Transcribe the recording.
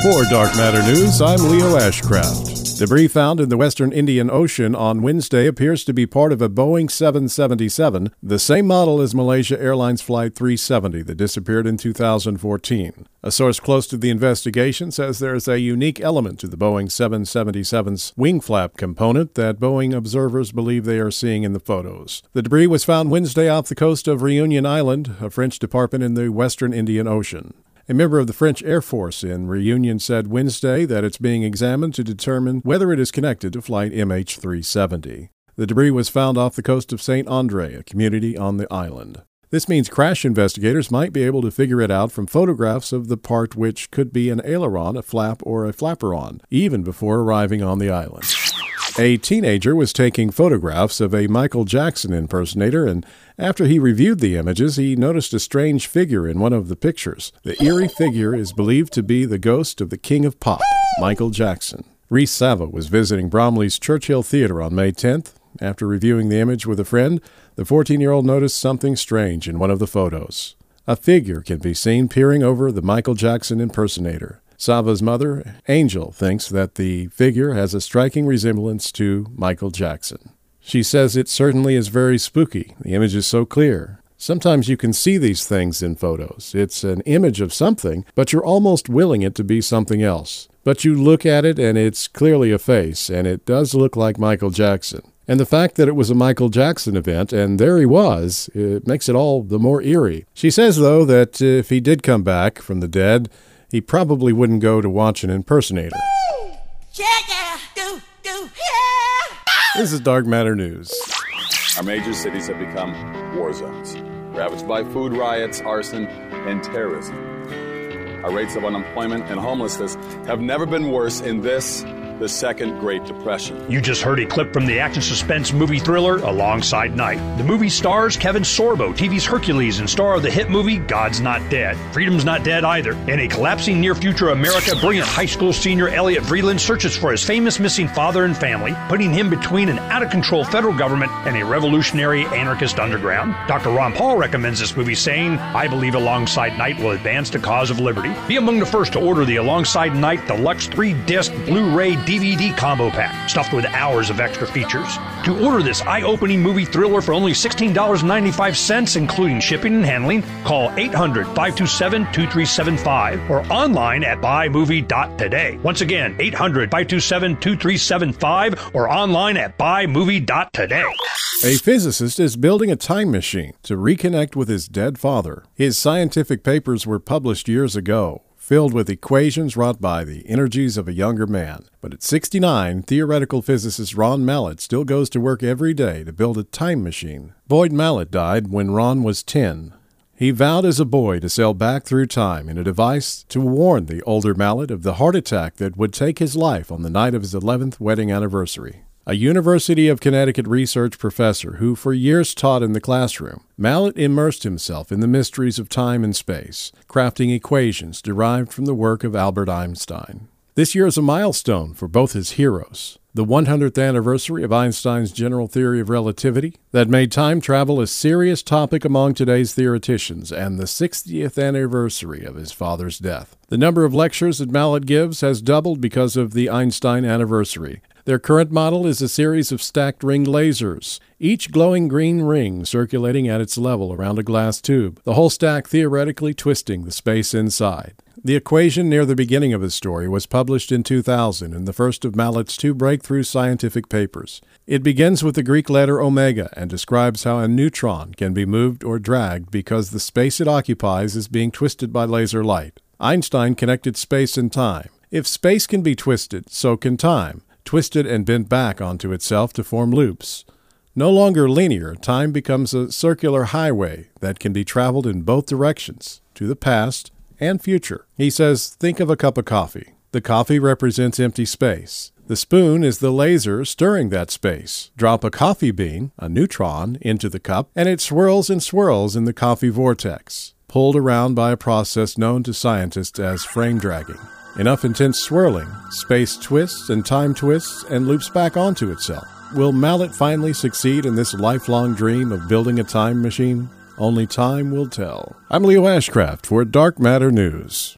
For Dark Matter News, I'm Leo Ashcraft. Debris found in the western Indian Ocean on Wednesday appears to be part of a Boeing 777, the same model as Malaysia Airlines Flight 370 that disappeared in 2014. A source close to the investigation says there is a unique element to the Boeing 777's wing flap component that Boeing observers believe they are seeing in the photos. The debris was found Wednesday off the coast of Reunion Island, a French department in the western Indian Ocean. A member of the French Air Force in Reunion said Wednesday that it's being examined to determine whether it is connected to Flight MH370. The debris was found off the coast of St. Andre, a community on the island. This means crash investigators might be able to figure it out from photographs of the part which could be an aileron, a flap, or a flaperon, even before arriving on the island. A teenager was taking photographs of a Michael Jackson impersonator, and after he reviewed the images, he noticed a strange figure in one of the pictures. The eerie figure is believed to be the ghost of the King of Pop, Michael Jackson. Reese Sava was visiting Bromley's Churchill Theater on May 10th. After reviewing the image with a friend, the 14-year-old noticed something strange in one of the photos. A figure can be seen peering over the Michael Jackson impersonator. Sava's mother, Angel, thinks that the figure has a striking resemblance to Michael Jackson. She says it certainly is very spooky. The image is so clear. Sometimes you can see these things in photos. It's an image of something, but you're almost willing it to be something else. But you look at it and it's clearly a face, and it does look like Michael Jackson. And the fact that it was a Michael Jackson event, and there he was, it makes it all the more eerie. She says, though, that if he did come back from the dead, he probably wouldn't go to watch an impersonator. This is Dark Matter News. Our major cities have become war zones, ravaged by food riots, arson, and terrorism. Our rates of unemployment and homelessness have never been worse in the Second Great Depression. You just heard a clip from the action suspense movie thriller Alongside Night. The movie stars Kevin Sorbo, TV's Hercules, and star of the hit movie God's Not Dead. Freedom's not dead either. In a collapsing near-future America, brilliant high school senior Elliot Vreeland searches for his famous missing father and family, putting him between an out-of-control federal government and a revolutionary anarchist underground. Dr. Ron Paul recommends this movie, saying, "I believe Alongside Night will advance the cause of liberty." Be among the first to order the Alongside Night Deluxe 3-disc Blu-ray DVD combo pack, stuffed with hours of extra features. To order this eye-opening movie thriller for only $16.95, including shipping and handling, call 800-527-2375 or online at buymovie.today. Once again, 800-527-2375 or online at buymovie.today. A physicist is building a time machine to reconnect with his dead father. His scientific papers were published years ago, filled with equations wrought by the energies of a younger man. But at 69, theoretical physicist Ron Mallett still goes to work every day to build a time machine. Boyd Mallett died when Ron was 10. He vowed as a boy to sail back through time in a device to warn the older Mallett of the heart attack that would take his life on the night of his 11th wedding anniversary. A University of Connecticut research professor who for years taught in the classroom, Mallett immersed himself in the mysteries of time and space, crafting equations derived from the work of Albert Einstein. This year is a milestone for both his heroes. The 100th anniversary of Einstein's general theory of relativity that made time travel a serious topic among today's theoreticians, and the 60th anniversary of his father's death. The number of lectures that Mallett gives has doubled because of the Einstein anniversary. Their current model is a series of stacked ring lasers, each glowing green ring circulating at its level around a glass tube, the whole stack theoretically twisting the space inside. The equation near the beginning of his story was published in 2000 in the first of Mallett's 2 breakthrough scientific papers. It begins with the Greek letter omega and describes how a neutron can be moved or dragged because the space it occupies is being twisted by laser light. Einstein connected space and time. If space can be twisted, so can time, twisted and bent back onto itself to form loops. No longer linear, time becomes a circular highway that can be traveled in both directions, to the past and future. He says, think of a cup of coffee. The coffee represents empty space. The spoon is the laser stirring that space. Drop a coffee bean, a neutron, into the cup, and it swirls and swirls in the coffee vortex, pulled around by a process known to scientists as frame dragging. Enough intense swirling, space twists and time twists and loops back onto itself. Will Mallett finally succeed in this lifelong dream of building a time machine? Only time will tell. I'm Leo Ashcraft for Dark Matter News.